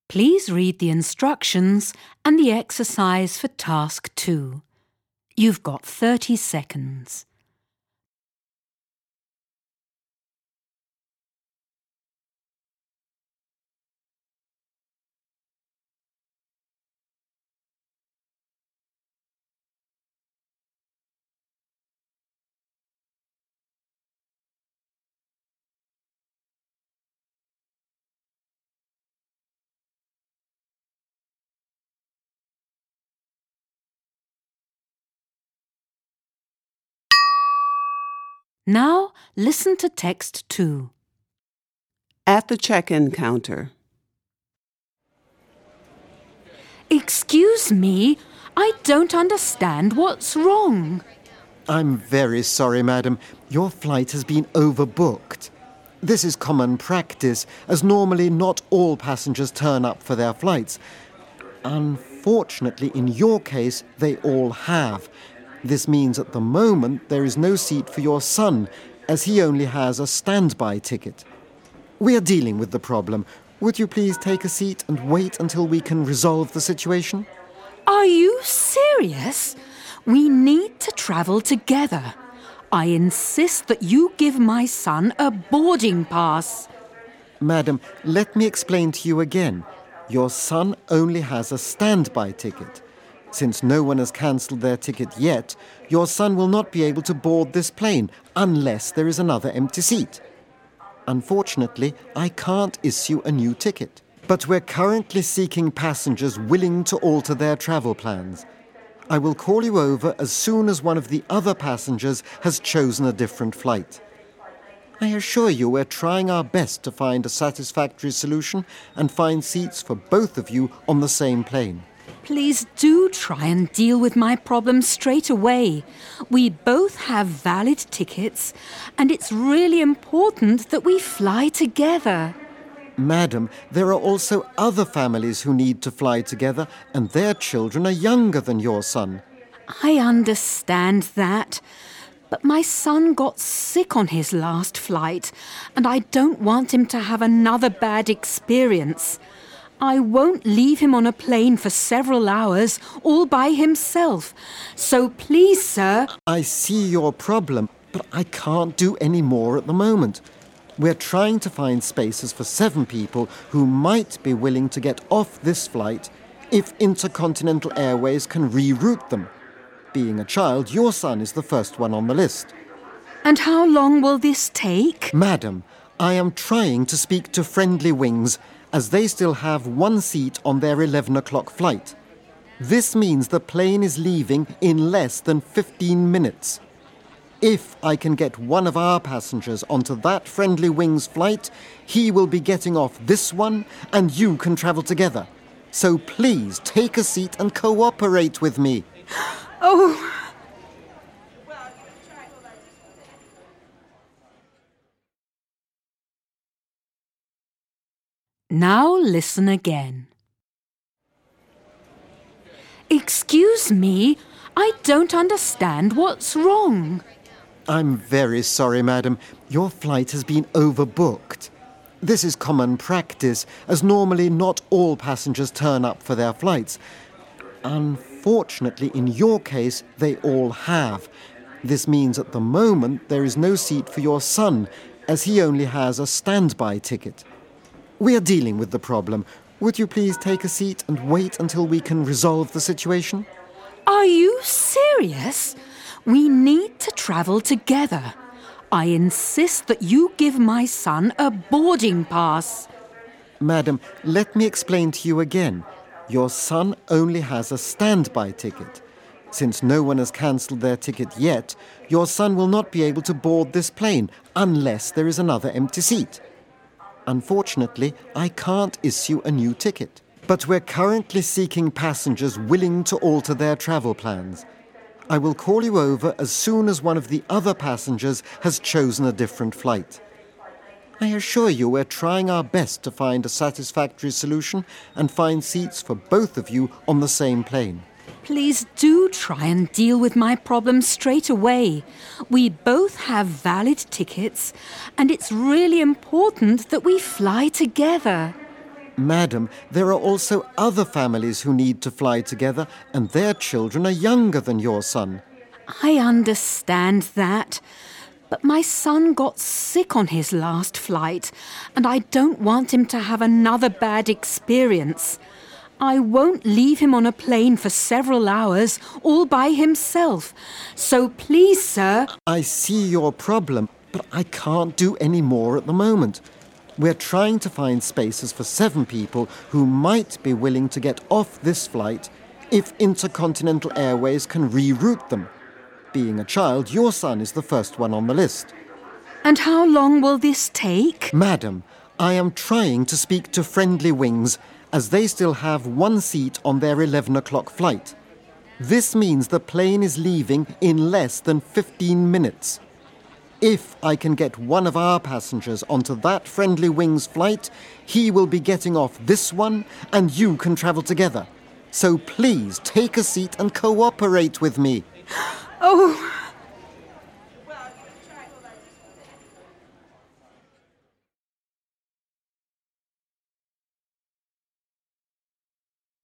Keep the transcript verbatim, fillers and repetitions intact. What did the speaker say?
Please read the instructions and the exercise for task two. You've got thirty seconds. Now listen to text two. At the check-in counter. Excuse me, I don't understand what's wrong. I'm very sorry, madam. Your flight has been overbooked. This is common practice, as normally not all passengers turn up for their flights. Unfortunately, in your case, they all have. This means at the moment there is no seat for your son, as he only has a standby ticket. We are dealing with the problem. Would you please take a seat and wait until we can resolve the situation? Are you serious? We need to travel together. I insist that you give my son a boarding pass. Madam, let me explain to you again. Your son only has a standby ticket. Since no one has cancelled their ticket yet, your son will not be able to board this plane unless there is another empty seat. Unfortunately, I can't issue a new ticket. But we're currently seeking passengers willing to alter their travel plans. I will call you over as soon as one of the other passengers has chosen a different flight. I assure you we're trying our best to find a satisfactory solution and find seats for both of you on the same plane. Please do try and deal with my problem straight away. We both have valid tickets, and it's really important that we fly together. Madam, there are also other families who need to fly together, and their children are younger than your son. I understand that, but my son got sick on his last flight, and I don't want him to have another bad experience. I won't leave him on a plane for several hours all by himself. So please, sir... I see your problem, but I can't do any more at the moment. We're trying to find spaces for seven people who might be willing to get off this flight if Intercontinental Airways can reroute them. Being a child, your son is the first one on the list. And how long will this take? Madam, I am trying to speak to Friendly Wings, as they still have one seat on their eleven o'clock flight. This means the plane is leaving in less than fifteen minutes. If I can get one of our passengers onto that Friendly Wings flight, he will be getting off this one and you can travel together. So please take a seat and cooperate with me. Oh... Now listen again. Excuse me, I don't understand what's wrong. I'm very sorry, madam. Your flight has been overbooked. This is common practice, as normally not all passengers turn up for their flights. Unfortunately, in your case, they all have. This means at the moment there is no seat for your son, as he only has a standby ticket. We are dealing with the problem. Would you please take a seat and wait until we can resolve the situation? Are you serious? We need to travel together. I insist that you give my son a boarding pass. Madam, let me explain to you again. Your son only has a standby ticket. Since no one has cancelled their ticket yet, your son will not be able to board this plane unless there is another empty seat. Unfortunately, I can't issue a new ticket. But we're currently seeking passengers willing to alter their travel plans. I will call you over as soon as one of the other passengers has chosen a different flight. I assure you we're trying our best to find a satisfactory solution and find seats for both of you on the same plane. Please do try and deal with my problem straight away. We both have valid tickets, and it's really important that we fly together. Madam, there are also other families who need to fly together, and their children are younger than your son. I understand that. But my son got sick on his last flight, and I don't want him to have another bad experience. I won't leave him on a plane for several hours all by himself. So please, sir... I see your problem, but I can't do any more at the moment. We're trying to find spaces for seven people who might be willing to get off this flight if Intercontinental Airways can reroute them. Being a child, your son is the first one on the list. And how long will this take? Madam, I am trying to speak to Friendly Wings, as they still have one seat on their eleven o'clock flight. This means the plane is leaving in less than fifteen minutes. If I can get one of our passengers onto that Friendly Wings flight, he will be getting off this one, and you can travel together. So please take a seat and cooperate with me. Oh...